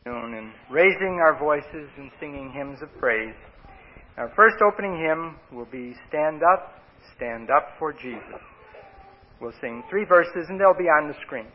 And raising our voices and singing hymns of praise. Our first opening hymn will be Stand Up for Jesus. We'll sing 3 verses and they'll be on the screen.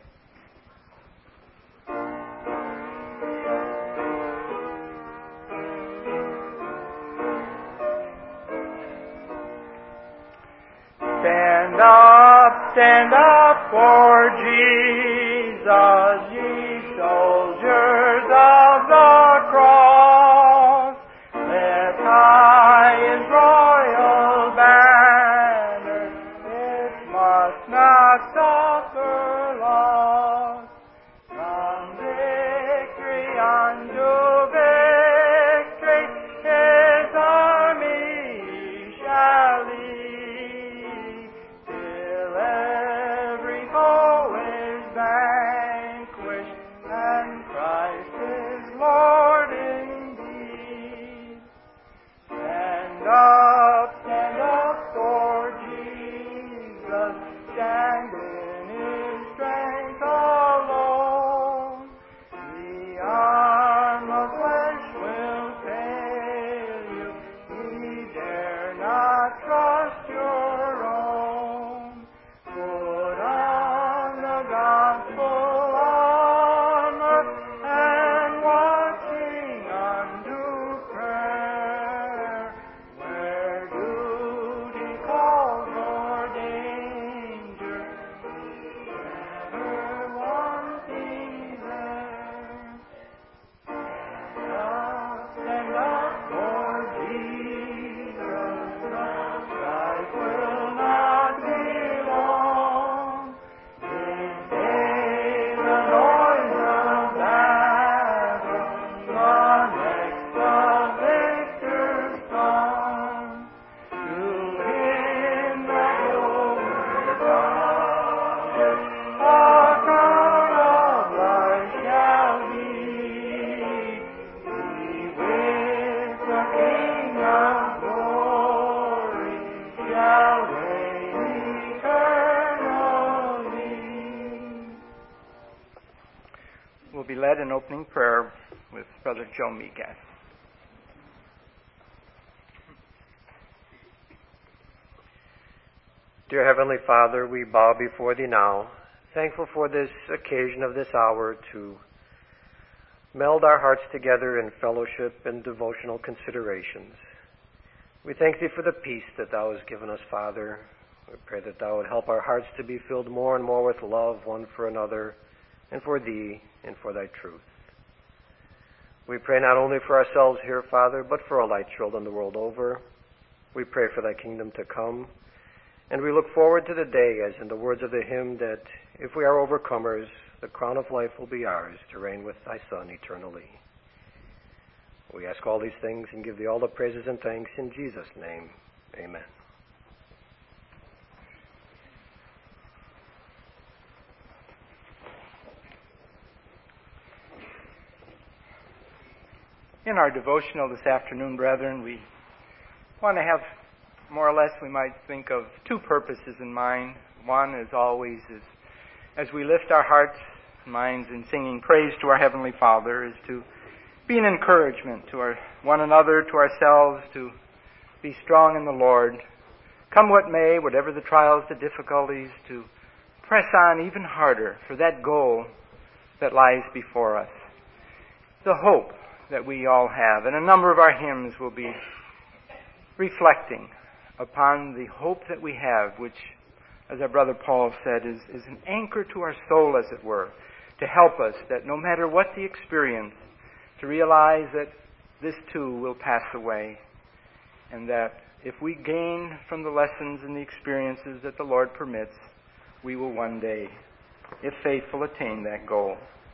Stand up for Jesus, ye soldiers of the cross. Lift high his royal banner, it must not suffer loss. From victory unto victory, his army shall lead, till every foe is vanquished, and Christ is Lord indeed. Stand up for Jesus, stand in his strength alone. The arm of flesh will fail you, ye dare not trust your own. Put on the gospel armor, and watching unto prayer, where duty calls or danger, never wanting there. Stand up for Jesus, Christ will not be long. This day the noise of battle, the next the victor's song. To him that overcometh, a crown of life shall be. He with the King of glory shall reign eternally. We'll be led in opening prayer with Brother Joe Migas. Dear Heavenly Father, we bow before Thee now, thankful for this occasion of this hour to meld our hearts together in fellowship and devotional considerations. We thank Thee for the peace that Thou hast given us, Father. We pray that Thou would help our hearts to be filled more and more with love one for another, and for Thee, and for Thy truth. We pray not only for ourselves here, Father, but for all Thy children the world over. We pray for Thy kingdom to come, and we look forward to the day, as in the words of the hymn, that if we are overcomers, the crown of life will be ours to reign with Thy Son eternally. We ask all these things and give Thee all the praises and thanks in Jesus' name. Amen. In our devotional this afternoon, brethren, we want to have, more or less, we might think of 2 purposes in mind. One, as always, is as we lift our hearts and minds in singing praise to our Heavenly Father, is to be an encouragement to one another, to ourselves, to be strong in the Lord. Come what may, whatever the trials, the difficulties, to press on even harder for that goal that lies before us. The hope that we all have. And a number of our hymns will be reflecting upon the hope that we have, which, as our brother Paul said, is an anchor to our soul, as it were, to help us that no matter what the experience, to realize that this too will pass away, and that if we gain from the lessons and the experiences that the Lord permits, we will one day, if faithful, attain that goal.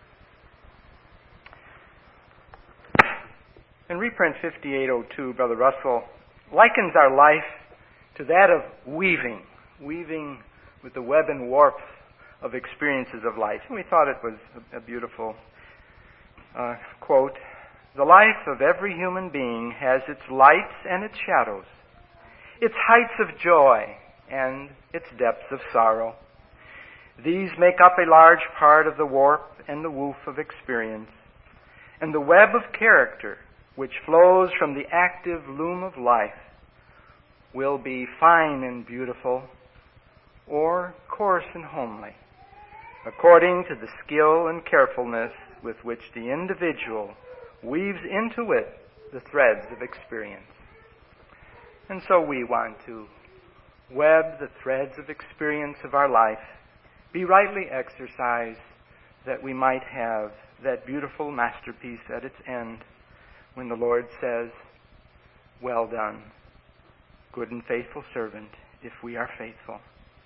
In reprint 5802, Brother Russell likens our life to that of weaving with the web and warp of experiences of life. And we thought it was a beautiful quote. The life of every human being has its lights and its shadows, its heights of joy and its depths of sorrow. These make up a large part of the warp and the woof of experience. and the web of character which flows from the active loom of life will be fine and beautiful or coarse and homely, according to the skill and carefulness with which the individual weaves into it the threads of experience. And so we want to web the threads of experience of our life, be rightly exercised, that we might have that beautiful masterpiece at its end when the Lord says, "Well done, good and faithful servant," if we are faithful.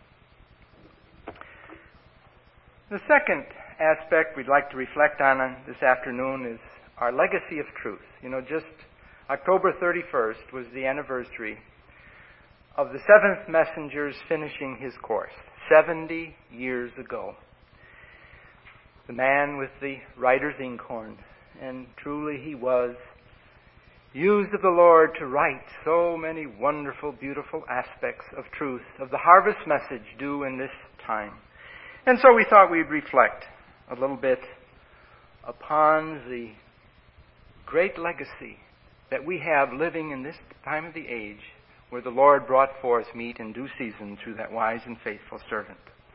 The second aspect we'd like to reflect on this afternoon is our legacy of truth. Just October 31st was the anniversary of the seventh messenger's finishing his course, 70 years ago. The man with the writer's inkhorn, and truly he was used of the Lord to write so many wonderful, beautiful aspects of truth, of the harvest message due in this time. And so we thought we'd reflect a little bit upon the great legacy that we have living in this time of the age where the Lord brought forth meat in due season through that wise and faithful servant.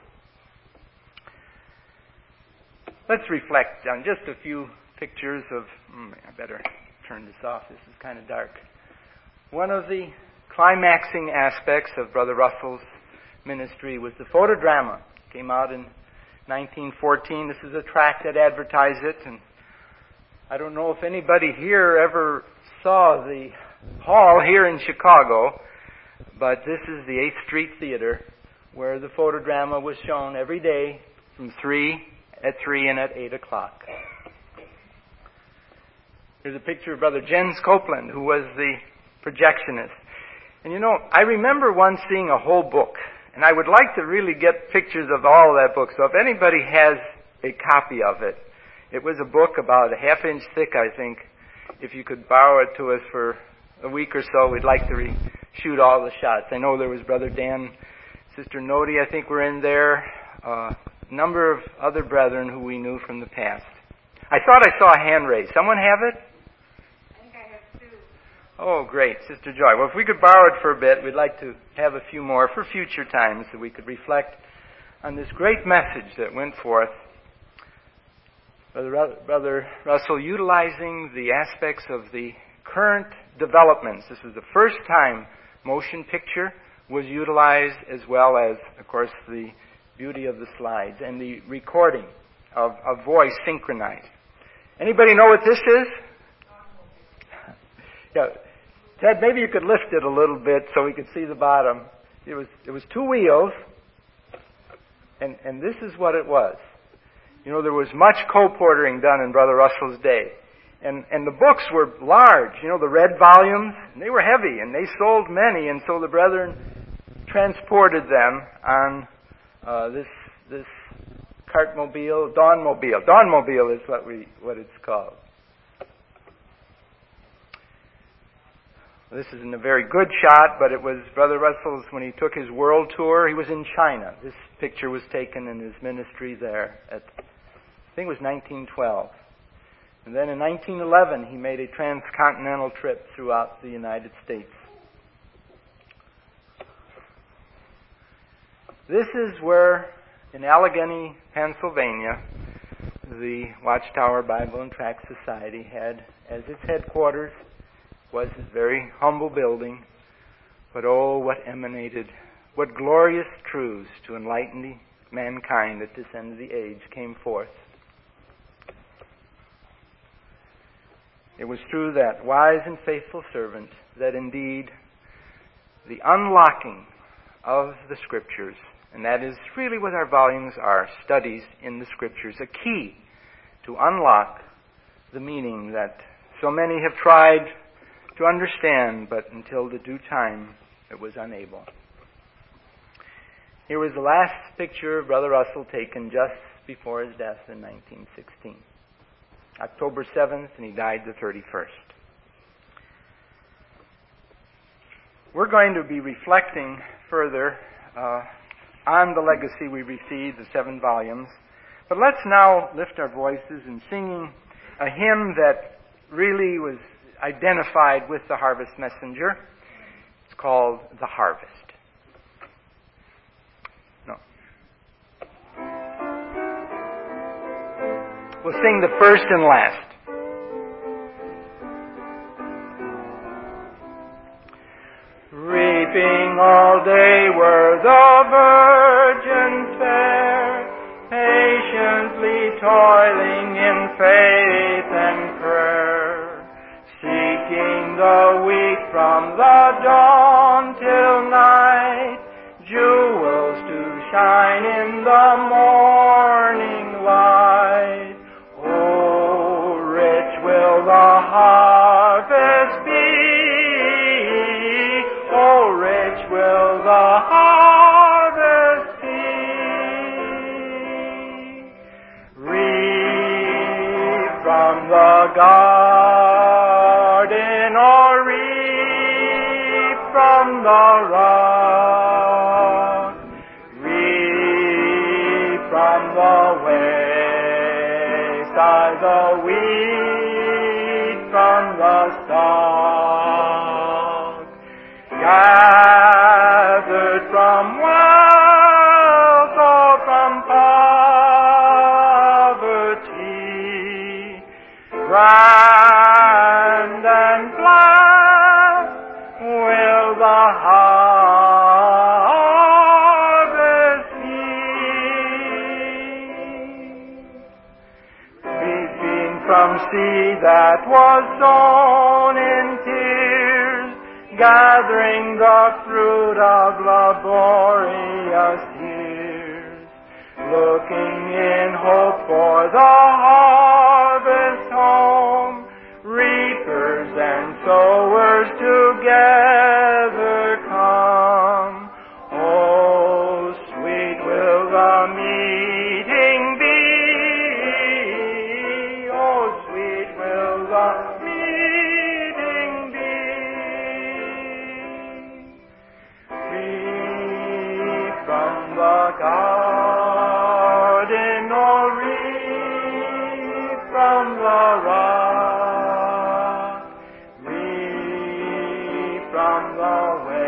Let's reflect on just a few pictures of... I better turn this off. This is kind of dark. One of the climaxing aspects of Brother Russell's ministry was the photodrama. It came out in 1914. This is a tract that advertised it, and I don't know if anybody here ever saw the hall here in Chicago, but this is the 8th Street Theater, where the photodrama was shown every day from 3 and at 8 o'clock. There's a picture of Brother Jens Copeland, who was the projectionist. And I remember once seeing a whole book, and I would like to really get pictures of all that book. So if anybody has a copy of it, it was a book about a half-inch thick, I think. If you could borrow it to us for a week or so, we'd like to shoot all the shots. I know there was Brother Dan, Sister Nodi, I think were in there, a number of other brethren who we knew from the past. I thought I saw a hand raised. Someone have it? I think I have 2. Oh, great. Sister Joy. Well, if we could borrow it for a bit, we'd like to have a few more for future times so we could reflect on this great message that went forth. Brother Russell, utilizing the aspects of the current developments. This was the first time motion picture was utilized, as well as, of course, the beauty of the slides and the recording of voice synchronized. Anybody know what this is? Yeah. Ted, maybe you could lift it a little bit so we could see the bottom. It was 2 wheels, and this is what it was. There was much co-portering done in Brother Russell's day. And the books were large, the red volumes, and they were heavy, and they sold many, and so the brethren transported them on this cartmobile, Dawnmobile. Dawnmobile is what it's called. This isn't a very good shot, but it was Brother Russell's when he took his world tour. He was in China. This picture was taken in his ministry there at, I think it was 1912. And then in 1911, he made a transcontinental trip throughout the United States. This is where, in Allegheny, Pennsylvania, the Watchtower Bible and Tract Society had as its headquarters, was this very humble building, but oh, what emanated, what glorious truths to enlighten mankind at this end of the age came forth. It was through that wise and faithful servant that indeed the unlocking of the Scriptures, and that is really what our volumes are, studies in the Scriptures, a key to unlock the meaning that so many have tried to understand, but until the due time it was unable. Here was the last picture of Brother Russell taken just before his death in 1916. October 7th, and he died the 31st. We're going to be reflecting further on the legacy we received, the 7 volumes. But let's now lift our voices in singing a hymn that really was identified with the harvest messenger. It's called The Harvest. No. We'll sing the first and last. Reaping all day were the virgins fair, patiently toiling in faith and prayer, seeking the wheat from the dawn till night, jewels to shine in the morning light. Oh, rich will the harvest be, oh, rich will the harvest be. Reap from the garden, or reap from the rock, reap from the wayside, the wheat from the stalk, gathered from wealth or from poverty, grand and blessed will the harvest be. Weeping from seed that was sown in tears, gathering the fruit of laborious years, looking in hope for the harvest home, reapers and sowers together come. Oh, sweet will the meeting be, oh, sweet will the meeting be. Reap from the garden, or reap from the rock, reap from the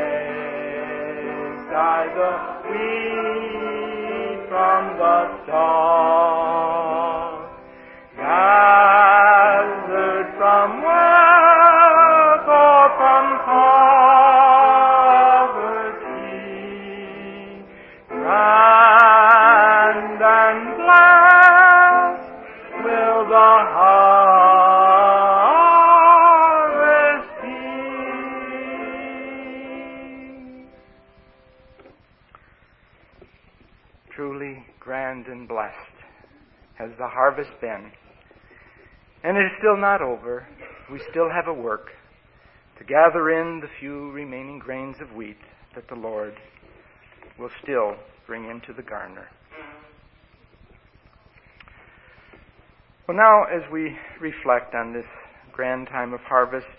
wayside, the wheat from the stalk, gathered from wealth or from poverty, grand and blessed will the harvest be. Truly grand and blessed has the harvest been. And it is still not over. We still have a work to gather in the few remaining grains of wheat that the Lord will still bring into the garner. Well, now, as we reflect on this grand time of harvest,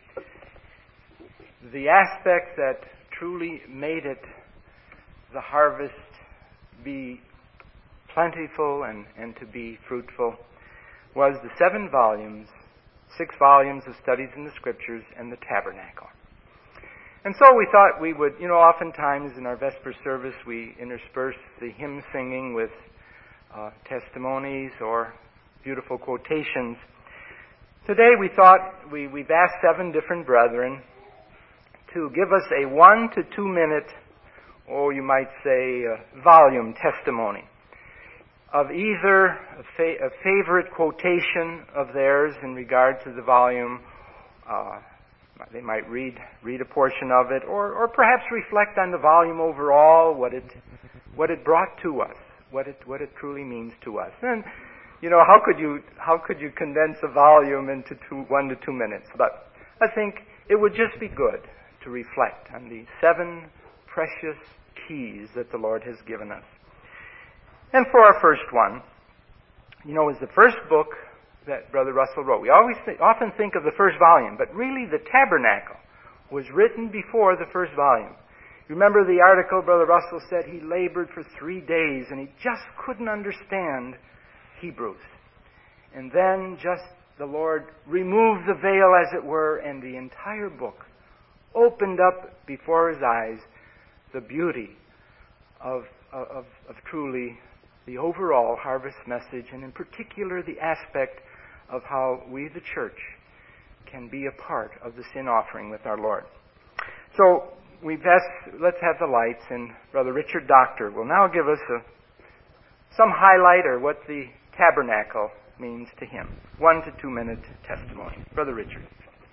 the aspect that truly made it, the harvest, be plentiful and to be fruitful, was the 6 volumes of studies in the Scriptures and the tabernacle. And so we thought we would, oftentimes in our Vesper service we intersperse the hymn singing with testimonies or beautiful quotations. Today we thought we've asked 7 different brethren to give us a 1 to 2 minute, or you might say volume testimony of either a favorite quotation of theirs in regard to the volume. They might read a portion of it, or perhaps reflect on the volume overall, what it brought to us, what it truly means to us. And how could you condense a volume into 1 to 2 minutes? But I think it would just be good to reflect on the 7 precious keys that the Lord has given us. And for our first one, is the first book that Brother Russell wrote. We often think of the first volume, but really the Tabernacle was written before the first volume. You remember the article Brother Russell said he labored for 3 days and he just couldn't understand Hebrews. And then just the Lord removed the veil, as it were, and the entire book opened up before his eyes the beauty of truly the overall harvest message, and in particular the aspect of how we, the church, can be a part of the sin offering with our Lord. So let's have the lights, and Brother Richard Doctor will now give us some highlight or what the tabernacle means to him. 1 to 2 minute testimony. Brother Richard.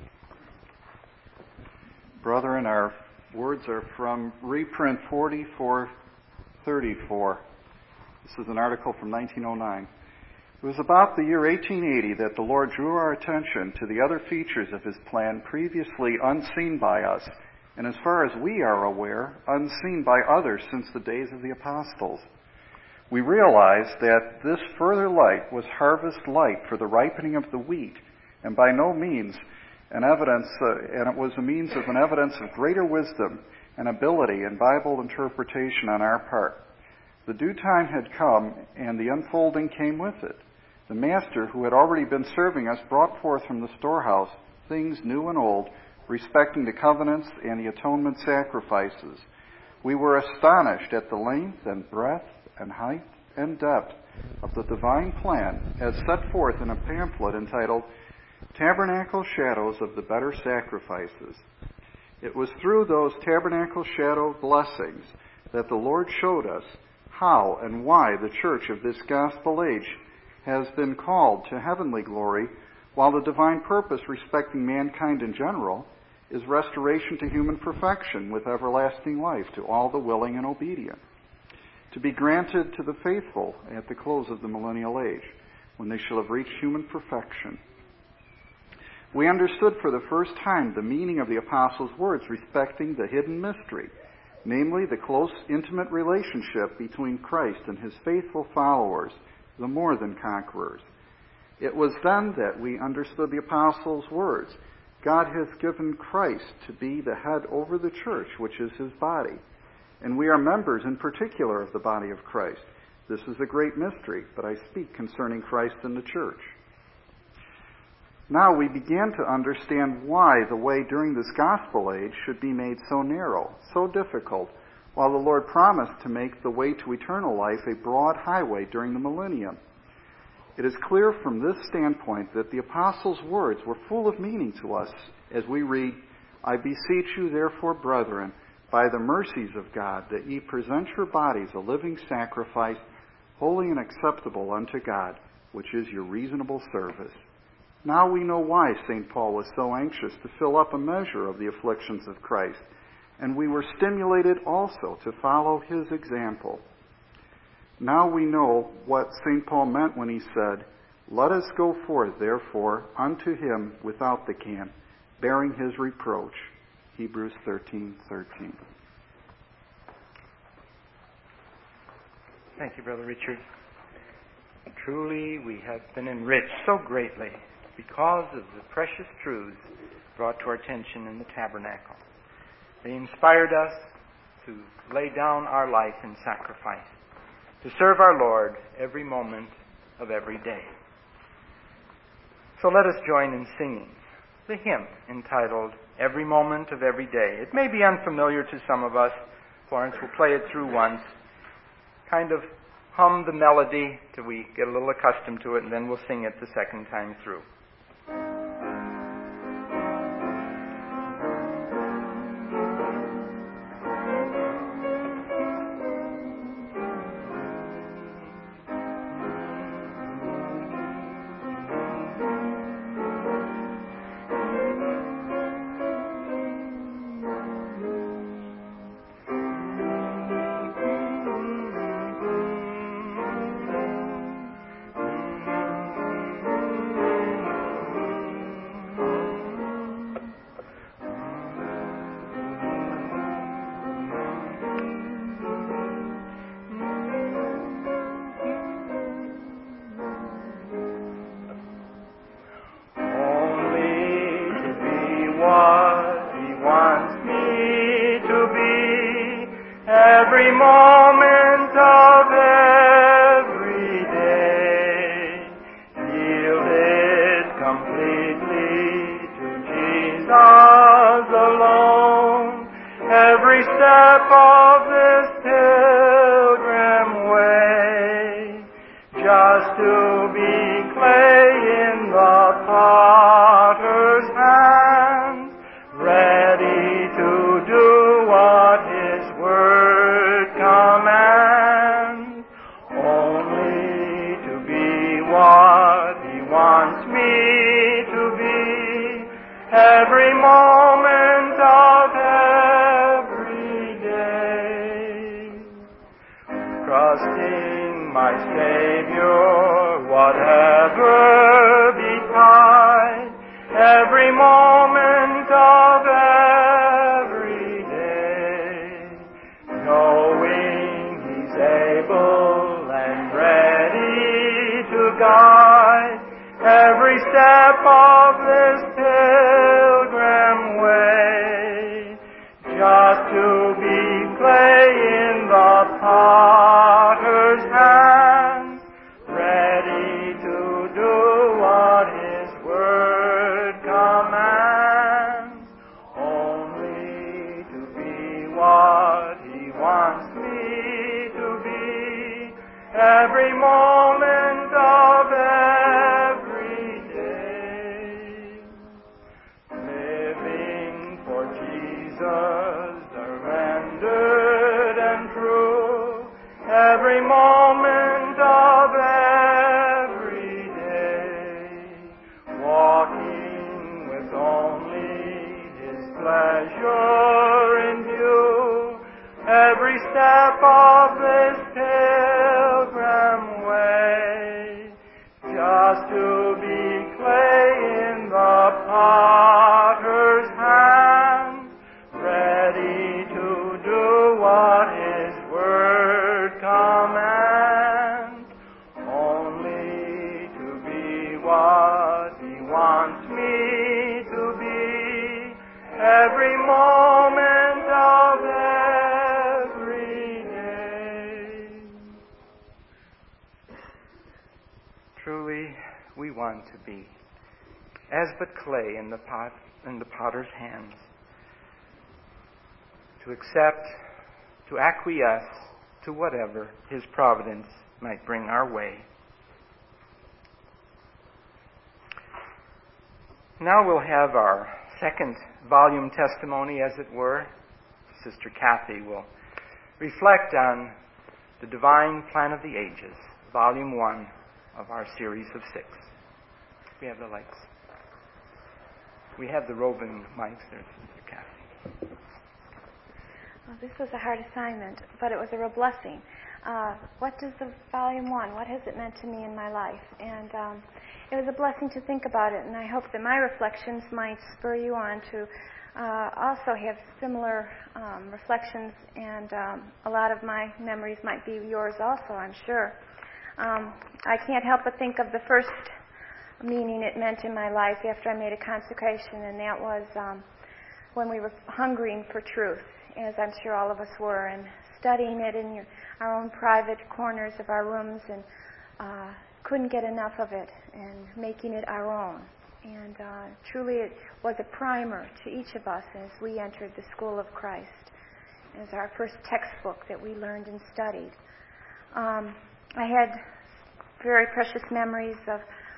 Brethren, our words are from reprint 4434. This is an article from 1909. It was about the year 1880 that the Lord drew our attention to the other features of his plan previously unseen by us, and as far as we are aware, unseen by others since the days of the apostles. We realized that this further light was harvest light for the ripening of the wheat, and by no means an evidence, and it was a means of an evidence of greater wisdom and ability in Bible interpretation on our part. The due time had come, and the unfolding came with it. The Master, who had already been serving us, brought forth from the storehouse things new and old, respecting the covenants and the atonement sacrifices. We were astonished at the length and breadth and height and depth of the divine plan as set forth in a pamphlet entitled Tabernacle Shadows of the Better Sacrifices. It was through those tabernacle shadow blessings that the Lord showed us how and why the church of this gospel age has been called to heavenly glory, while the divine purpose respecting mankind in general is restoration to human perfection with everlasting life to all the willing and obedient, to be granted to the faithful at the close of the millennial age, when they shall have reached human perfection. We understood for the first time the meaning of the apostles' words respecting the hidden mystery, namely the close, intimate relationship between Christ and his faithful followers, the more than conquerors. It was then that we understood the apostles' words. God has given Christ to be the head over the church, which is his body. And we are members in particular of the body of Christ. This is a great mystery, but I speak concerning Christ and the church. Now we began to understand why the way during this gospel age should be made so narrow, so difficult, while the Lord promised to make the way to eternal life a broad highway during the millennium. It is clear from this standpoint that the apostles' words were full of meaning to us as we read, I beseech you therefore, brethren, by the mercies of God, that ye present your bodies a living sacrifice, holy and acceptable unto God, which is your reasonable service. Now we know why St. Paul was so anxious to fill up a measure of the afflictions of Christ, and we were stimulated also to follow his example. Now we know what St. Paul meant when he said, Let us go forth, therefore, unto him without the camp, bearing his reproach. Hebrews 13:13. Thank you, Brother Richard. Truly, we have been enriched so greatly because of the precious truths brought to our attention in the tabernacle. They inspired us to lay down our life in sacrifice, to serve our Lord every moment of every day. So let us join in singing the hymn entitled Every Moment of Every Day. It may be unfamiliar to some of us. Florence will play it through once. Kind of hum the melody till we get a little accustomed to it, and then we'll sing it the second time through. Every moment of every day, yielded sweetly to Jesus alone. Every step of this pilgrim way, just to be clay in the potter's hands, ready to do what His word commands, only to be what He wants me to be, every moment of every day. Trusting my Savior, whatever betide, every moment of every day, knowing He's able and ready to guide every step of this pilgrim way, just to be clay in the potter's hands, ready to do what His word commands, only to be what He wants me to be, every moment of every day. Living for Jesus, surrendered and true, every moment of every day. Walking with only His pleasure in view, every step of this pilgrim way, just to be clay in the potter's hands, ready to do what His word commands, only to be what He wants me to be, every moment of every day. Truly, we want to be as but clay in the potter's hands, to accept, to acquiesce to whatever His providence might bring our way. Now we'll have our second volume testimony, as it were. Sister Kathy will reflect on the Divine Plan of the Ages, Volume 1 of our series of 6. We have the lights. We have the roving mics there, Sister Kathy. Well, this was a hard assignment, but it was a real blessing. What does the Volume 1, what has it meant to me in my life? And it was a blessing to think about it, and I hope that my reflections might spur you on to also have similar reflections, and a lot of my memories might be yours also, I'm sure. I can't help but think of the first meaning it meant in my life after I made a consecration, and that was when we were hungering for truth, as I'm sure all of us were, and studying it in our own private corners of our rooms, and couldn't get enough of it, and making it our own. And truly it was a primer to each of us as we entered the School of Christ, as our first textbook that we learned and studied. I had very precious memories of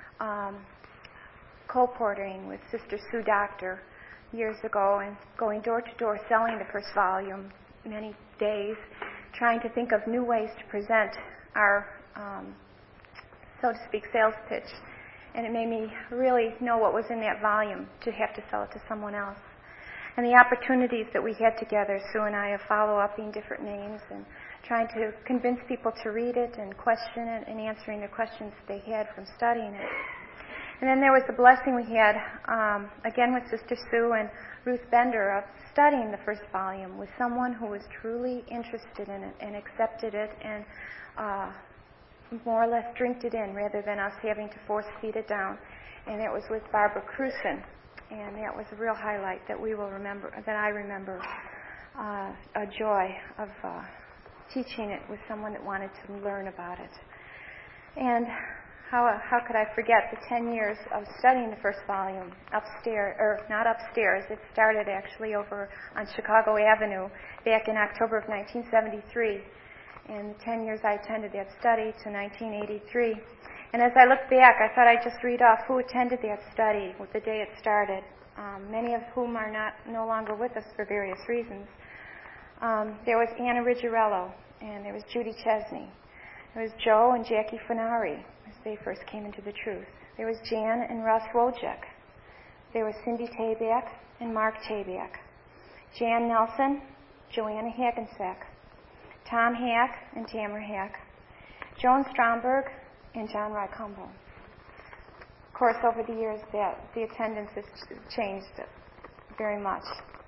co-portering with Sister Sue Doctor years ago, and going door to door selling the first volume many days, trying to think of new ways to present our, so to speak, sales pitch. And it made me really know what was in that volume to have to sell it to someone else. And the opportunities that we had together, Sue and I, of follow-upping different names and trying to convince people to read it and question it and answering the questions they had from studying it. And then there was the blessing we had, again with Sister Sue and Ruth Bender, of studying the first volume with someone who was truly interested in it and accepted it and more or less drinked it in rather than us having to force feed it down. And it was with Barbara Cruson. And that was a real highlight that we will remember, that I remember, a joy of teaching it with someone that wanted to learn about it. And how could I forget the 10 years of studying the first volume upstairs, or not upstairs, it started actually over on Chicago Avenue back in October of 1973. And the 10 years I attended that study to 1983. And as I look back, I thought I'd just read off who attended that study with the day it started, many of whom are no longer with us for various reasons. There was Anna Riggirello, and there was Judy Chesney. There was Joe and Jackie Funari, as they first came into the truth. There was Jan and Russ Wojcik. There was Cindy Tabak and Mark Tabak. Jan Nelson, Joanna Hackensack. Tom Hack and Tamara Hack. Joan Stromberg and John Rycumbo. Of course, over the years, the attendance has changed very much.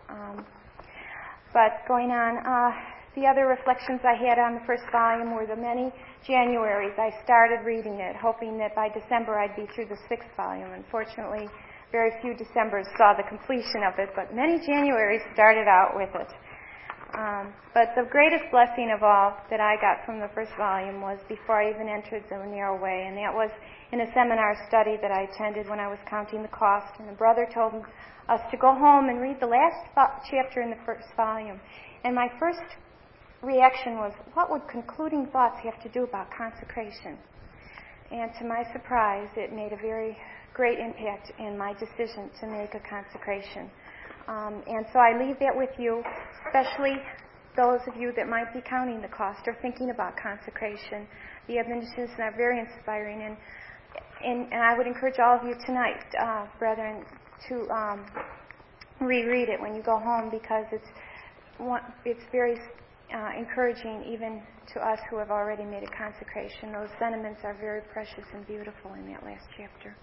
But going on, the other reflections I had on the first volume were the many Januaries I started reading it, hoping that by December I'd be through the sixth volume. Unfortunately, very few Decembers saw the completion of it, but many Januaries started out with it. But the greatest blessing of all that I got from the first volume was before I even entered the narrow way, and that was in a seminar study that I attended when I was counting the cost. And the brother told us to go home and read the last chapter in the first volume. And my first reaction was, what would concluding thoughts have to do about consecration? And to my surprise, it made a very great impact in my decision to make a consecration. And so I leave that with you, especially those of you that might be counting the cost or thinking about consecration. The admonitions are very inspiring, and I would encourage all of you tonight, brethren, to reread it when you go home, because it's very encouraging even to us who have already made a consecration. Those sentiments are very precious and beautiful in that last chapter.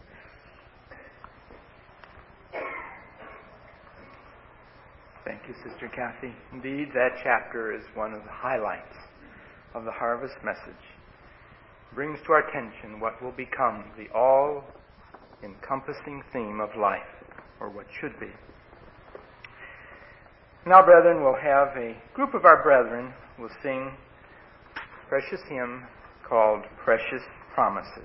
Thank you, Sister Kathy. Indeed, that chapter is one of the highlights of the harvest message. It brings to our attention what will become the all-encompassing theme of life, or what should be. Now, brethren, we'll have a group of our brethren will sing a precious hymn called Precious Promises.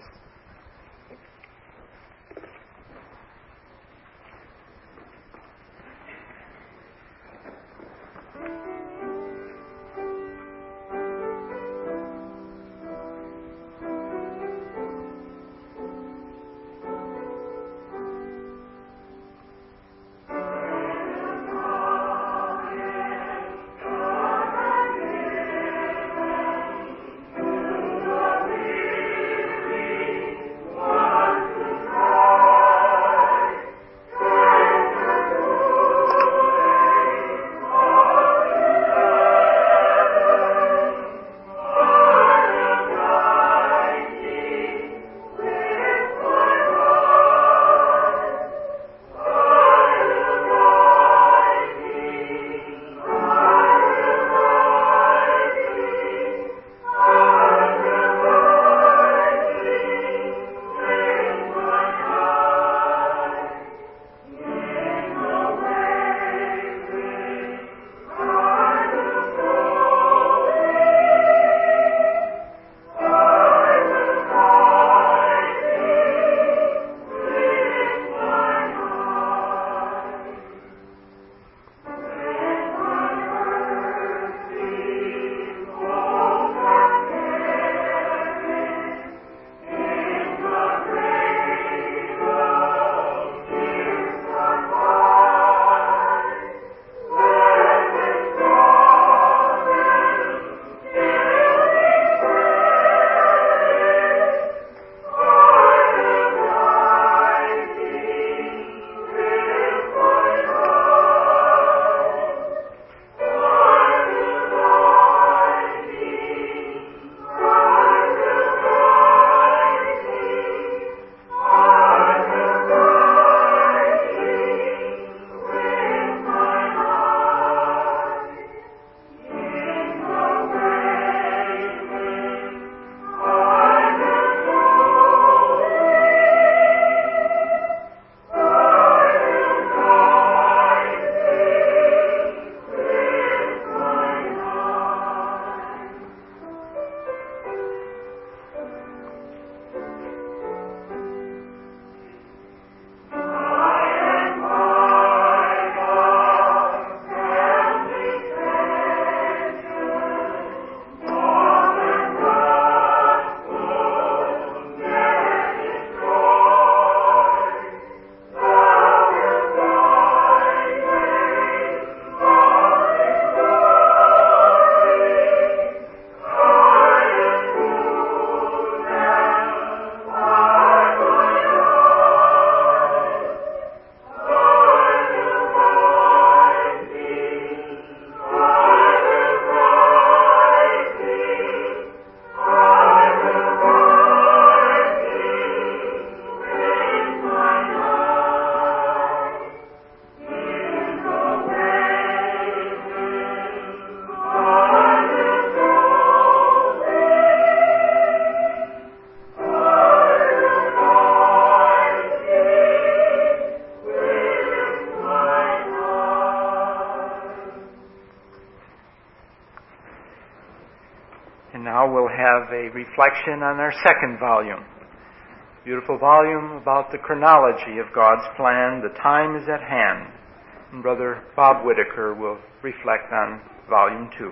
have a reflection on our second volume. Beautiful volume about the chronology of God's plan. The time is at hand. And Brother Bob Whitaker will reflect on volume 2.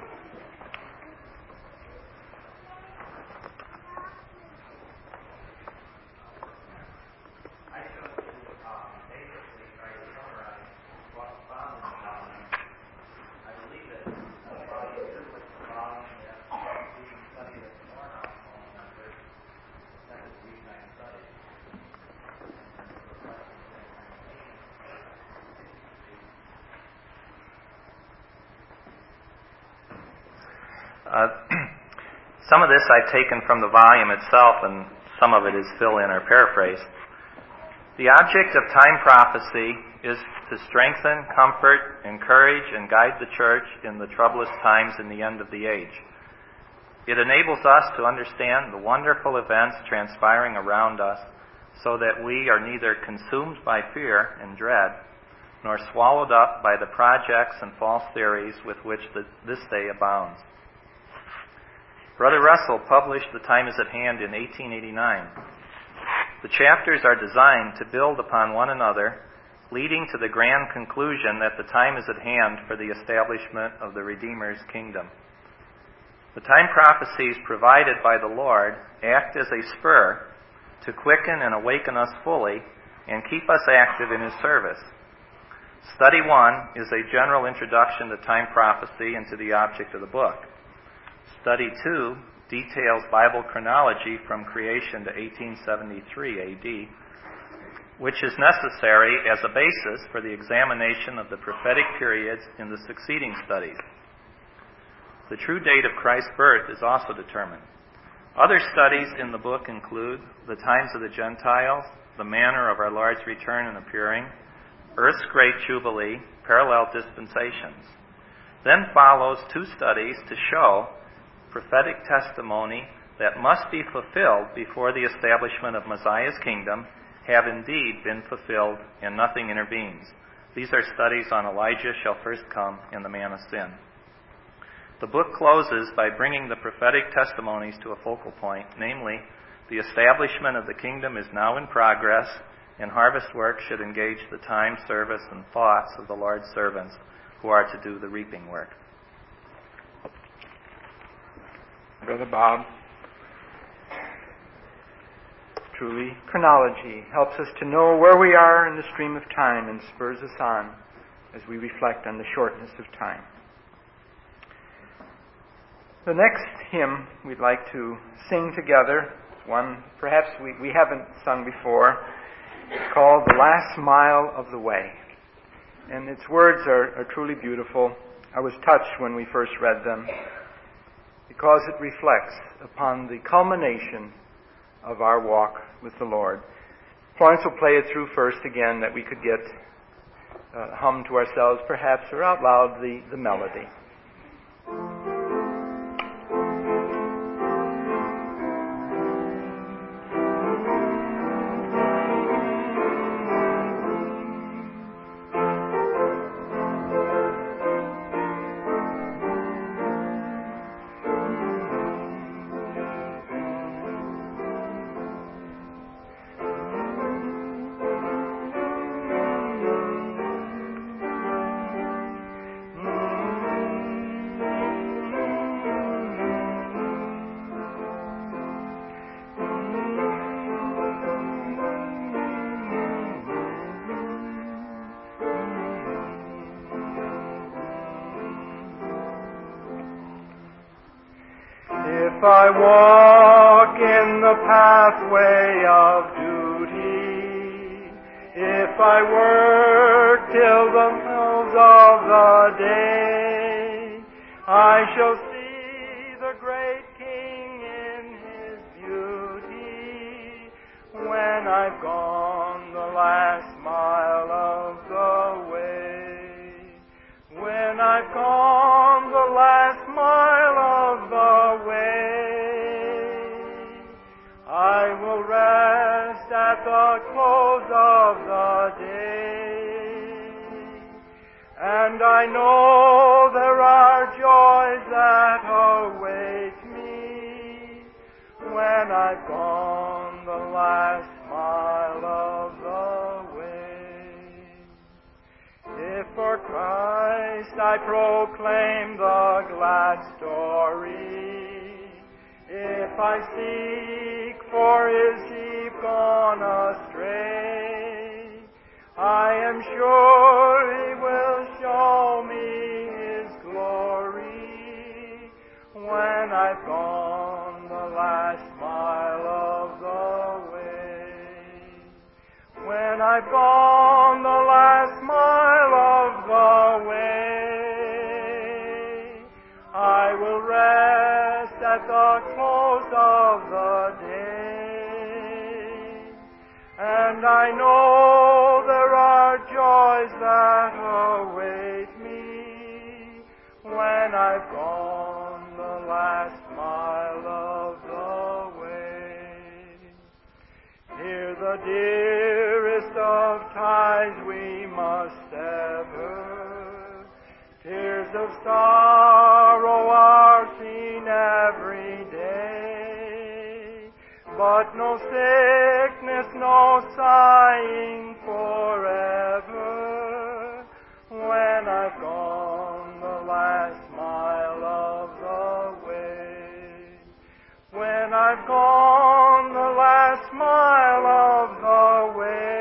Some of this I've taken from the volume itself, and some of it is fill-in or paraphrase. The object of time prophecy is to strengthen, comfort, encourage, and guide the church in the troublous times in the end of the age. It enables us to understand the wonderful events transpiring around us so that we are neither consumed by fear and dread, nor swallowed up by the projects and false theories with which this day abounds. Brother Russell published The Time is at Hand in 1889. The chapters are designed to build upon one another, leading to the grand conclusion that the time is at hand for the establishment of the Redeemer's kingdom. The time prophecies provided by the Lord act as a spur to quicken and awaken us fully and keep us active in His service. Study 1 is a general introduction to time prophecy and to the object of the book. Study 2 details Bible chronology from creation to 1873 A.D., which is necessary as a basis for the examination of the prophetic periods in the succeeding studies. The true date of Christ's birth is also determined. Other studies in the book include the times of the Gentiles, the manner of our Lord's return and appearing, Earth's Great Jubilee, parallel dispensations. Then follows 2 studies to show prophetic testimony that must be fulfilled before the establishment of Messiah's kingdom have indeed been fulfilled and nothing intervenes. These are studies on Elijah shall first come and the man of sin. The book closes by bringing the prophetic testimonies to a focal point, namely, the establishment of the kingdom is now in progress, and harvest work should engage the time, service, and thoughts of the Lord's servants who are to do the reaping work. Brother Bob. Truly, chronology helps us to know where we are in the stream of time and spurs us on as we reflect on the shortness of time. The next hymn we'd like to sing together, one perhaps we haven't sung before, called The Last Mile of the Way. And its words are truly beautiful. I was touched when we first read them, because it reflects upon the culmination of our walk with the Lord. Florence will play it through first again, that we could get hum to ourselves perhaps, or out loud the melody. If I walk in the pathway of duty, if I work till the close of the day, I shall see the great King in His beauty when I've gone the last mile of the way. When I've gone the last mile of the way, I will rest at the close of the day. And I know there are joys that await me I've gone the last mile of the way. If for Christ I proclaim the glad story, if I seek for His sheep gone astray, I am sure He will show me His glory when I've gone the last mile of the way. When I've gone the last mile of the way, I will rest at the close of the day, and I know there are joys that await me when I've gone the last mile of the way. Here the dearest of ties we must sever, tears of sorrow are seen every day, but no sickness, no sighing forever when I've gone the last mile of the way. When I've gone the last mile of the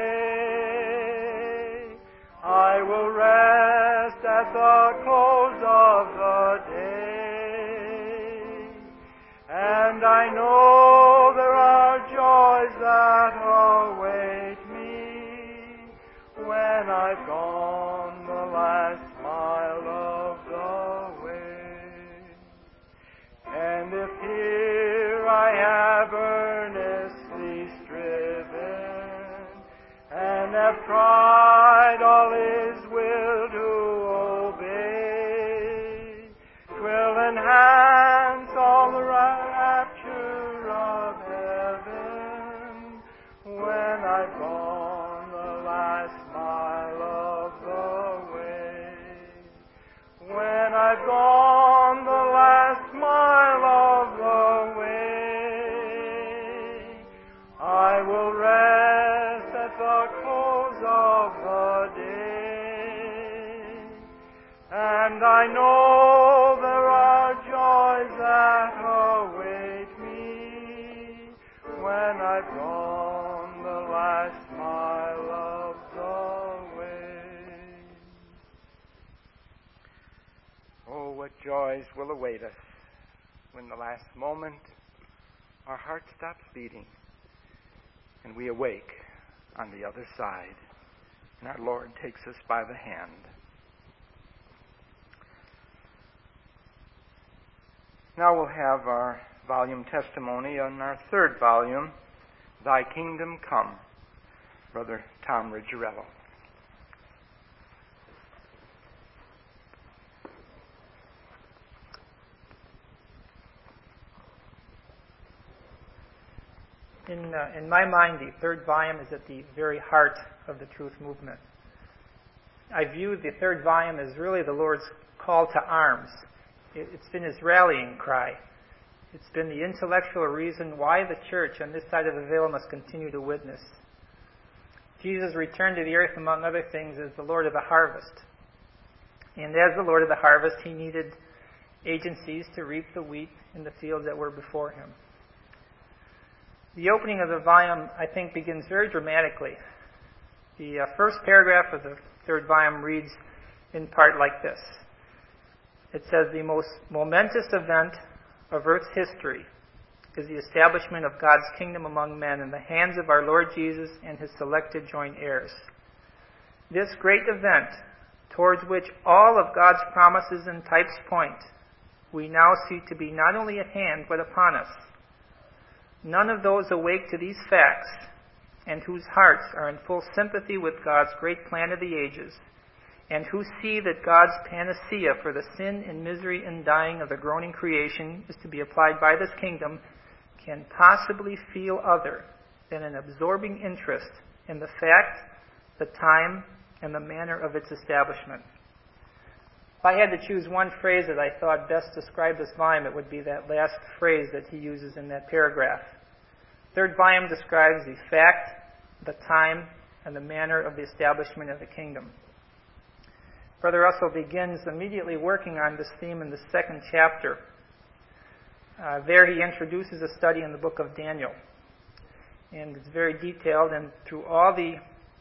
way, I will rest at the close of the day, and I know there are joys that await me when I've gone the last mile of the way. And if here I have earnestly striven, and have tried all His will to obey, 'twill enhance all the rapture of heaven when I've gone the last mile of the way. When I've gone the last mile of the way, I will rest at the close of the day, and I know there are joys that await me when I've gone the last mile of the way. Oh, what joys will await us when the last moment our heart stops beating and we awake on the other side, and our Lord takes us by the hand. Now we'll have our volume testimony on our third volume, Thy Kingdom Come, Brother Tom Rigerello. In my mind, the third volume is at the very heart of the Truth Movement. I view the third volume as really the Lord's call to arms. It's been His rallying cry. It's been the intellectual reason why the church on this side of the veil must continue to witness. Jesus returned to the earth, among other things, as the Lord of the harvest. And as the Lord of the harvest, He needed agencies to reap the wheat in the fields that were before Him. The opening of the volume, I think, begins very dramatically. The first paragraph of the third volume reads in part like this. It says, "The most momentous event of Earth's history is the establishment of God's kingdom among men in the hands of our Lord Jesus and His selected joint heirs. This great event, towards which all of God's promises and types point, we now see to be not only at hand, but upon us. None of those awake to these facts, and whose hearts are in full sympathy with God's great plan of the ages, and who see that God's panacea for the sin and misery and dying of the groaning creation is to be applied by this kingdom, can possibly feel other than an absorbing interest in the fact, the time, and the manner of its establishment." If I had to choose one phrase that I thought best described this volume, it would be that last phrase that he uses in that paragraph. Third volume describes the fact, the time, and the manner of the establishment of the kingdom. Brother Russell begins immediately working on this theme in the second chapter. There he introduces a study in the book of Daniel. And it's very detailed, and through all the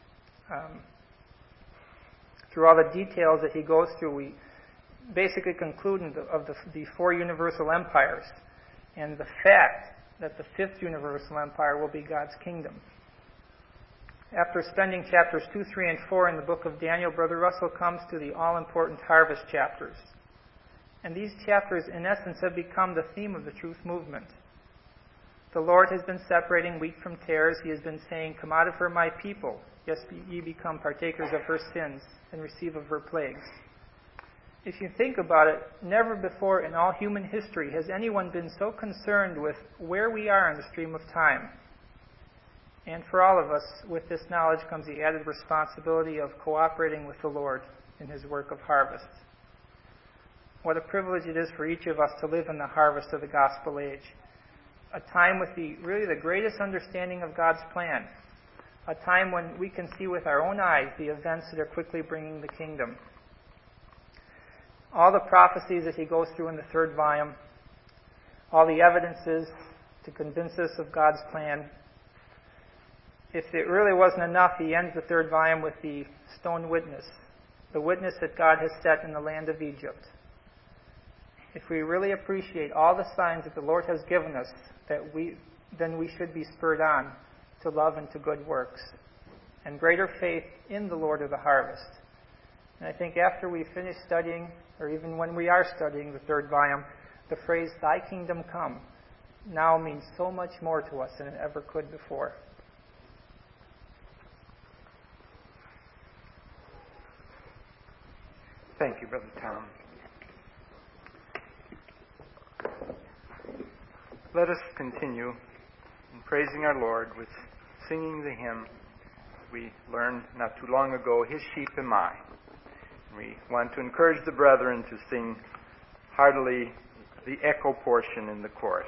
details that he goes through, we basically conclude of the four universal empires and the fact that the fifth universal empire will be God's kingdom. After spending chapters 2, 3, and 4 in the book of Daniel, Brother Russell comes to the all-important harvest chapters. And these chapters, in essence, have become the theme of the truth movement. The Lord has been separating wheat from tares. He has been saying, "Come out of her, my people. Yes, ye become partakers of her sins and receive of her plagues." If you think about it, never before in all human history has anyone been so concerned with where we are in the stream of time. And for all of us, with this knowledge comes the added responsibility of cooperating with the Lord in His work of harvest. What a privilege it is for each of us to live in the harvest of the gospel age. A time with the greatest understanding of God's plan. A time when we can see with our own eyes the events that are quickly bringing the kingdom. All the prophecies that he goes through in the third volume, all the evidences to convince us of God's plan. If it really wasn't enough, he ends the third volume with the stone witness, the witness that God has set in the land of Egypt. If we really appreciate all the signs that the Lord has given us, then we should be spurred on to love and to good works, and greater faith in the Lord of the harvest. And I think after we finish studying, or even when we are studying the third volume, the phrase, "Thy kingdom come," now means so much more to us than it ever could before. Thank you, Brother Tom. Let us continue in praising our Lord with singing the hymn we learned not too long ago, "His sheep am I." We want to encourage the brethren to sing heartily the echo portion in the chorus.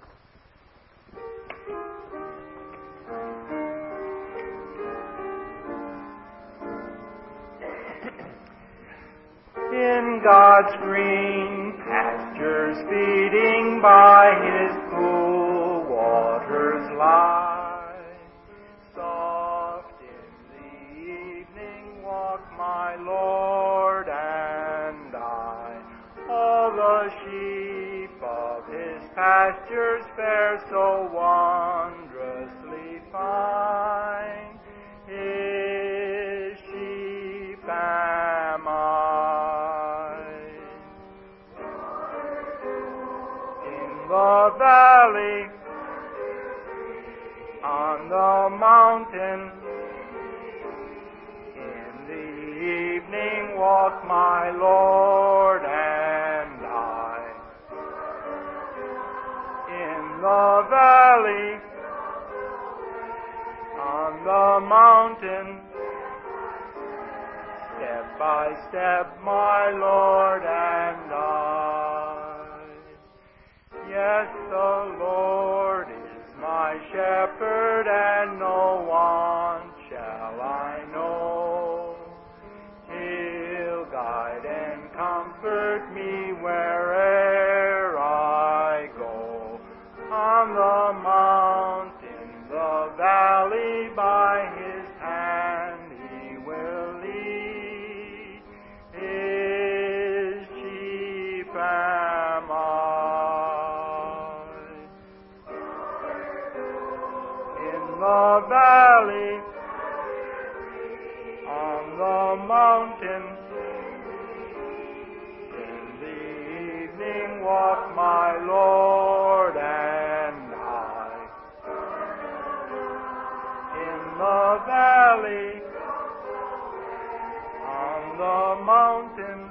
In God's green pastures feeding by His cool waters lie, soft in the evening walk my Lord and I. All the sheep of His pastures fare so wondrously fine. His sheep am I. In the valley, on the mountain, in the evening walk my Lord and I. In the valley, on the mountain, step by step my Lord and I. Yes, the Lord is my shepherd, and no want shall I know. He'll guide and comfort me where'er I go. On the mountain, the valley, by His hand He will lead. His sheep am I. In the valley, on the mountain, in the evening walk my Lord and I. In the valley, on the mountain,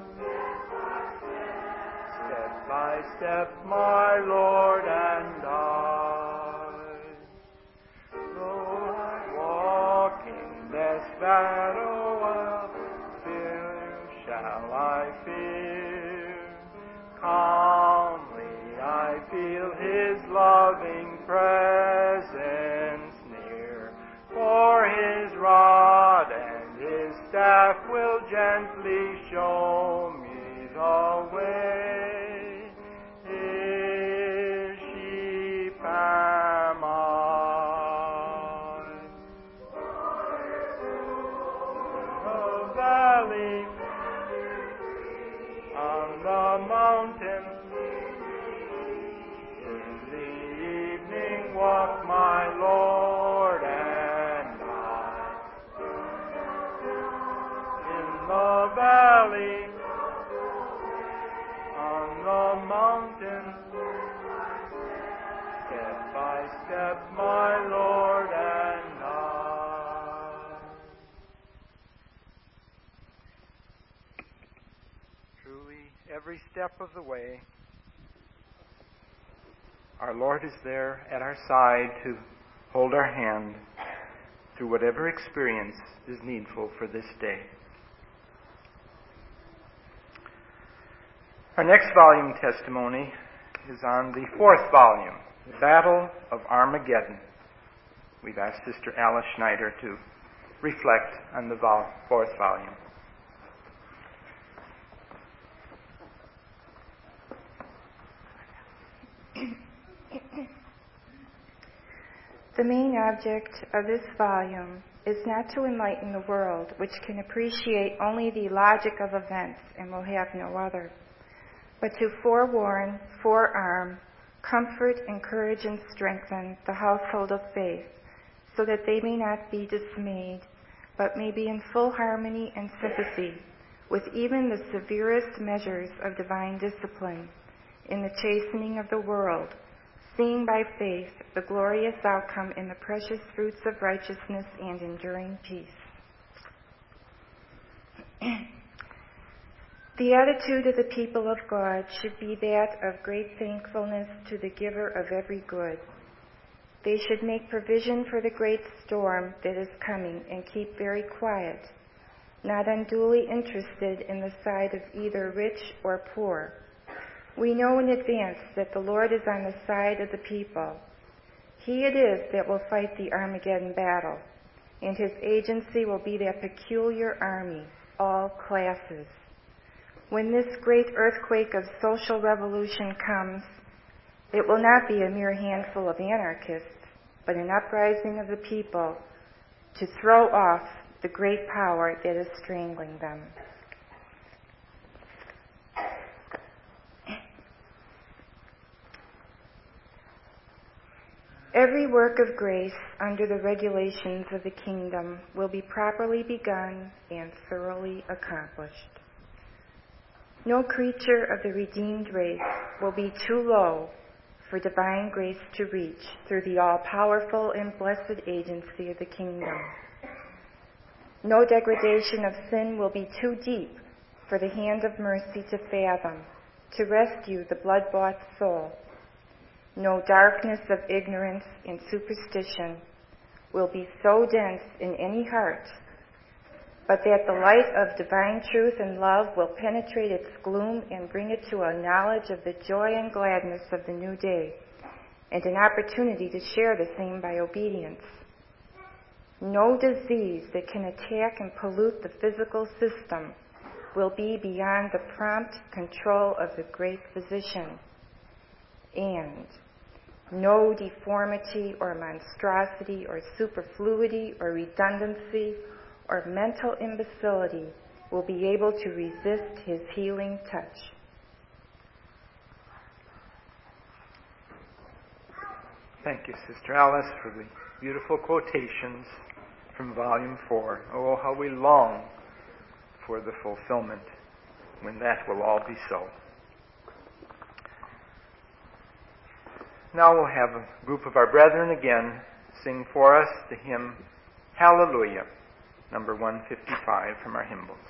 step by step my Lord and I. Though I walk in this valley of fear, shall I fear? Calmly I feel His loving presence. His staff will gently show me the way. His sheep am I. The valley, on the mountain, in the evening walk my Lord and I. In the valley, on the mountain, step by step my Lord and I. Truly, every step of the way, our Lord is there at our side to hold our hand through whatever experience is needful for this day. Our next volume testimony is on the fourth volume, The Battle of Armageddon. We've asked Sister Alice Schneider to reflect on the fourth volume. The main object of this volume is not to enlighten the world, which can appreciate only the logic of events and will have no other, but to forewarn, forearm, comfort, encourage, and strengthen the household of faith, so that they may not be dismayed, but may be in full harmony and sympathy with even the severest measures of divine discipline in the chastening of the world, seeing by faith the glorious outcome in the precious fruits of righteousness and enduring peace. The attitude of the people of God should be that of great thankfulness to the giver of every good. They should make provision for the great storm that is coming and keep very quiet, not unduly interested in the side of either rich or poor. We know in advance that the Lord is on the side of the people. He it is that will fight the Armageddon battle, and his agency will be that peculiar army, all classes. When this great earthquake of social revolution comes, it will not be a mere handful of anarchists, but an uprising of the people to throw off the great power that is strangling them. Every work of grace under the regulations of the kingdom will be properly begun and thoroughly accomplished. No creature of the redeemed race will be too low for divine grace to reach through the all-powerful and blessed agency of the kingdom. No degradation of sin will be too deep for the hand of mercy to fathom, to rescue the blood-bought soul. No darkness of ignorance and superstition will be so dense in any heart, but that the light of divine truth and love will penetrate its gloom and bring it to a knowledge of the joy and gladness of the new day, and an opportunity to share the same by obedience. No disease that can attack and pollute the physical system will be beyond the prompt control of the great physician. And no deformity or monstrosity or superfluity or redundancy or mental imbecility will be able to resist his healing touch. Thank you, Sister Alice, for the beautiful quotations from Volume 4. Oh, how we long for the fulfillment when that will all be so. Now we'll have a group of our brethren again sing for us the hymn Hallelujah, number 155 from our hymn books.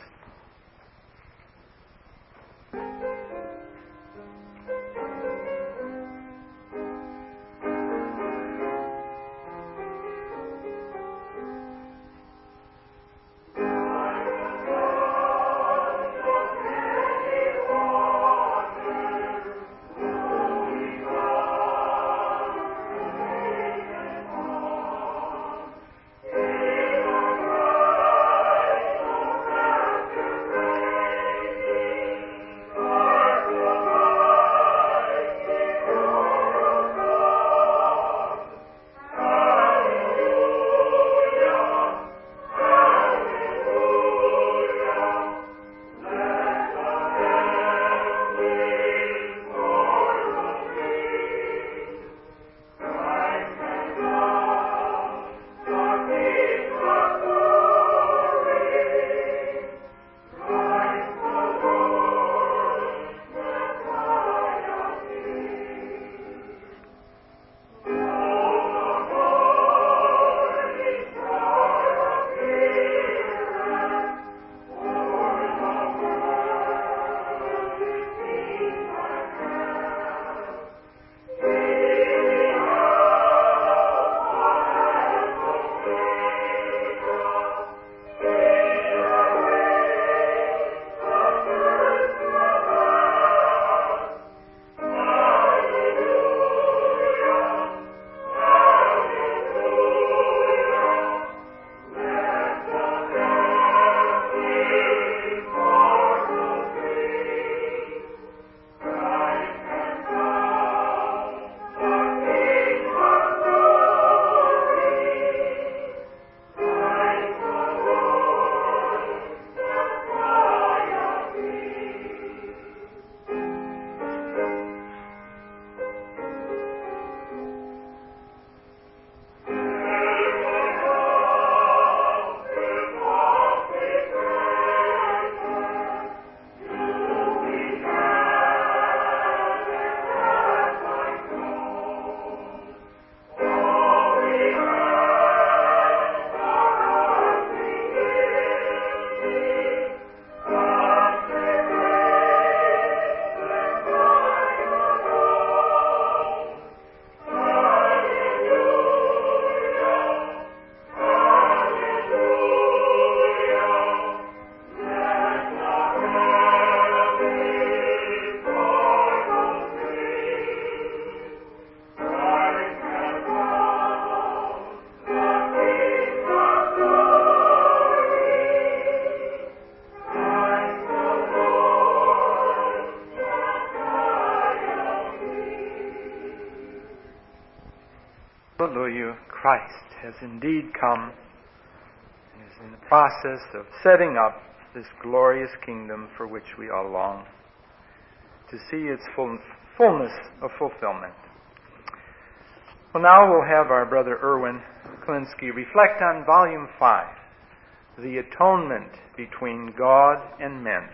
Christ has indeed come and is in the process of setting up this glorious kingdom for which we all long to see its fullness of fulfillment. Well, now we'll have our brother Erwin Klinsky reflect on Volume 5, The Atonement Between God and Men.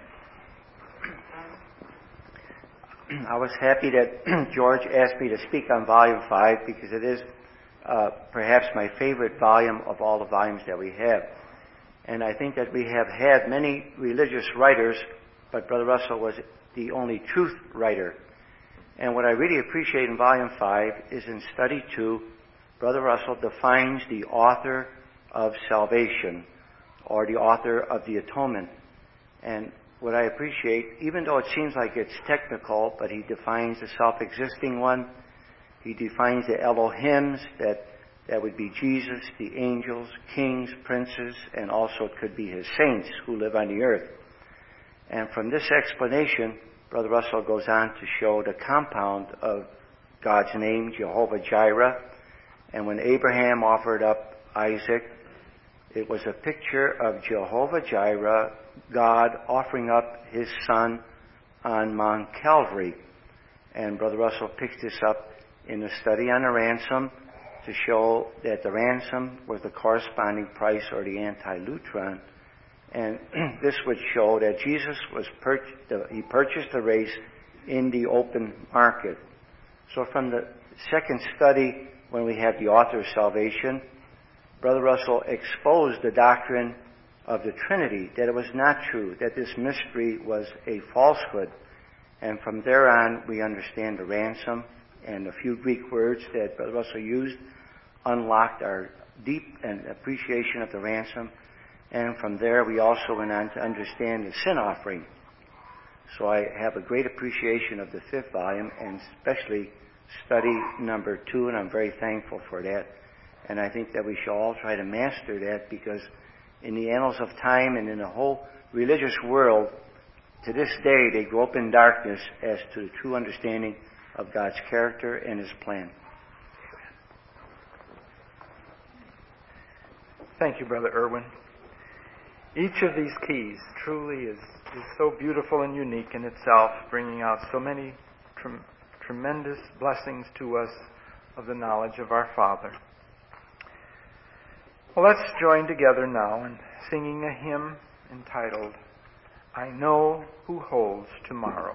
I was happy that George asked me to speak on Volume 5 because it is perhaps my favorite volume of all the volumes that we have. And I think that we have had many religious writers, but Brother Russell was the only truth writer. And what I really appreciate in Volume 5 is in Study 2, Brother Russell defines the author of salvation, or the author of the atonement. And what I appreciate, even though it seems like it's technical, but he defines the self-existing one. He defines the Elohims, that would be Jesus, the angels, kings, princes, and also it could be his saints who live on the earth. And from this explanation, Brother Russell goes on to show the compound of God's name, Jehovah Jireh. And when Abraham offered up Isaac, it was a picture of Jehovah Jireh, God offering up his son on Mount Calvary. And Brother Russell picks this up in the study on the ransom to show that the ransom was the corresponding price, or the anti-lutron. And this would show that Jesus was he purchased the race in the open market. So from the second study, when we had the author of salvation, Brother Russell exposed the doctrine of the Trinity, that it was not true, that this mystery was a falsehood. And from there on, we understand the ransom, and a few Greek words that Brother Russell used unlocked our deep appreciation of the ransom. And from there, we also went on to understand the sin offering. So I have a great appreciation of the fifth volume, and especially study number 2, and I'm very thankful for that. And I think that we shall all try to master that, because in the annals of time and in the whole religious world, to this day, they grow up in darkness as to the true understanding of God's character and his plan. Thank you, Brother Erwin. Each of these keys truly is so beautiful and unique in itself, bringing out so many tremendous blessings to us of the knowledge of our Father. Well, let's join together now in singing a hymn entitled, I Know Who Holds Tomorrow.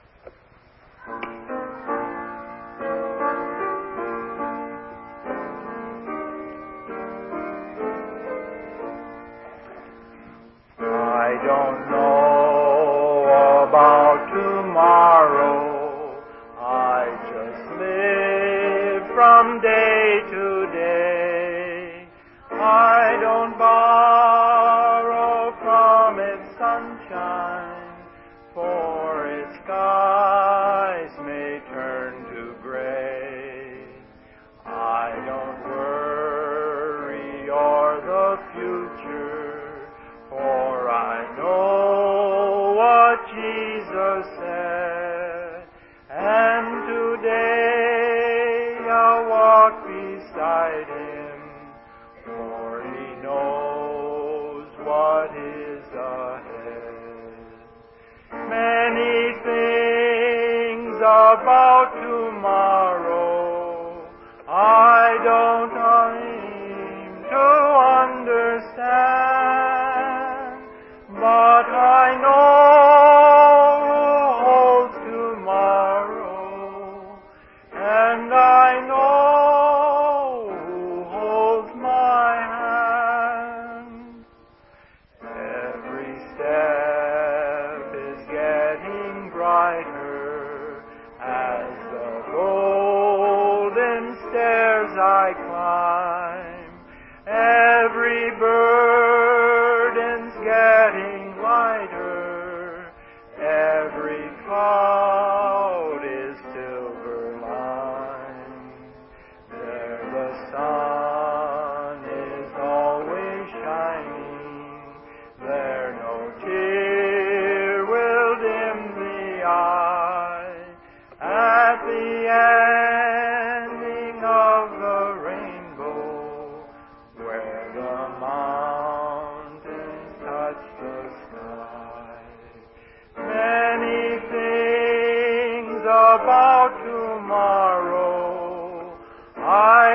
I don't know about tomorrow. I just live from day to day. I don't borrow from its sunshine, for its skies may turn to gray. I don't worry o'er the future, for I know what Jesus said, and today I'll walk beside him, for he knows what is ahead. Many things about tomorrow I don't claim to understand, but I know who holds tomorrow, and I know who holds my hand. Every step is getting brighter as the golden stairs I climb. Every burden's getting lighter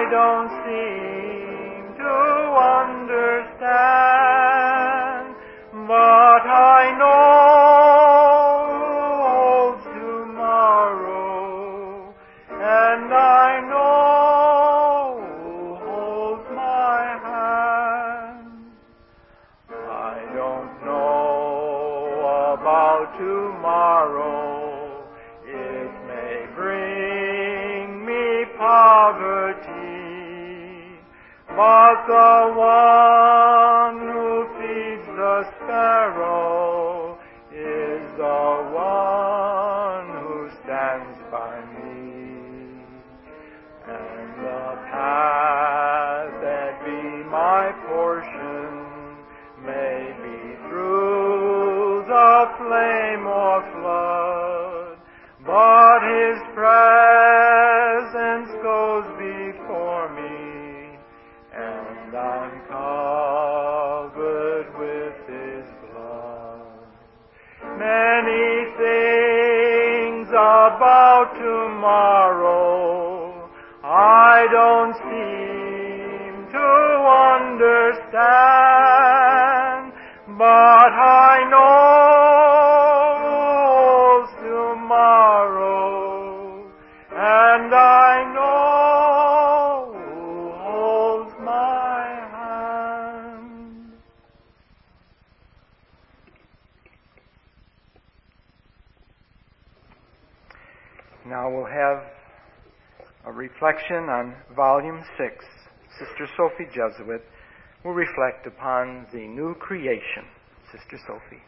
don't seem to understand, but I know holds tomorrow, and I know holds my hand. I don't know about tomorrow. It may bring me poverty, but the one who feeds the sparrow is the one who stands by me. And the path that be my portion may be through the flame or flood, but His presence goes before me, and I'm covered with His blood. Many things about tomorrow I don't seem to understand, but I know tomorrow, and I know holds my hand. Now we'll have a reflection on Volume 6. Sister Sophie Jesuit will reflect upon the new creation. Sister Sophie.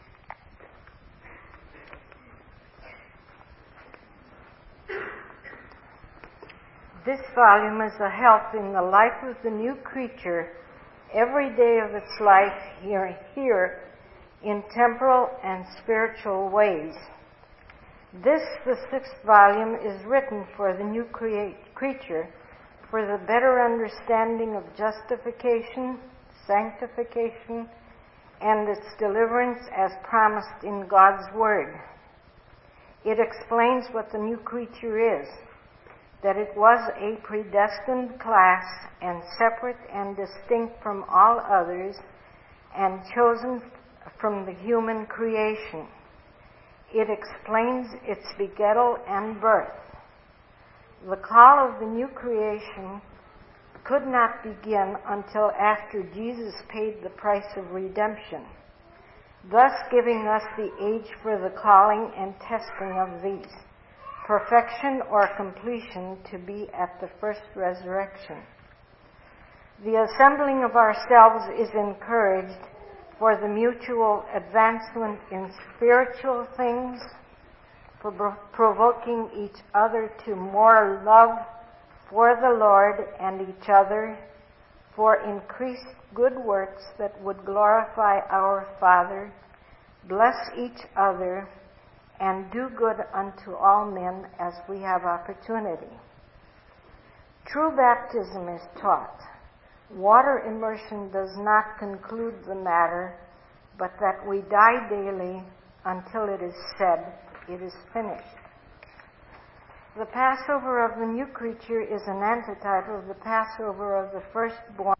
This volume is a help in the life of the new creature every day of its life here in temporal and spiritual ways. This, the 6th volume, is written for the new creature for the better understanding of justification, sanctification, and its deliverance as promised in God's Word. It explains what the new creature is, that it was a predestined class and separate and distinct from all others and chosen from the human creation. It explains its begettal and birth. The call of the new creation could not begin until after Jesus paid the price of redemption, thus giving us the age for the calling and testing of these, perfection or completion to be at the first resurrection. The assembling of ourselves is encouraged for the mutual advancement in spiritual things, for provoking each other to more love for the Lord and each other, for increased good works that would glorify our Father, bless each other, and do good unto all men as we have opportunity. True baptism is taught. Water immersion does not conclude the matter, but that we die daily until it is said, it is finished. The Passover of the new creature is an antititle of the Passover of the firstborn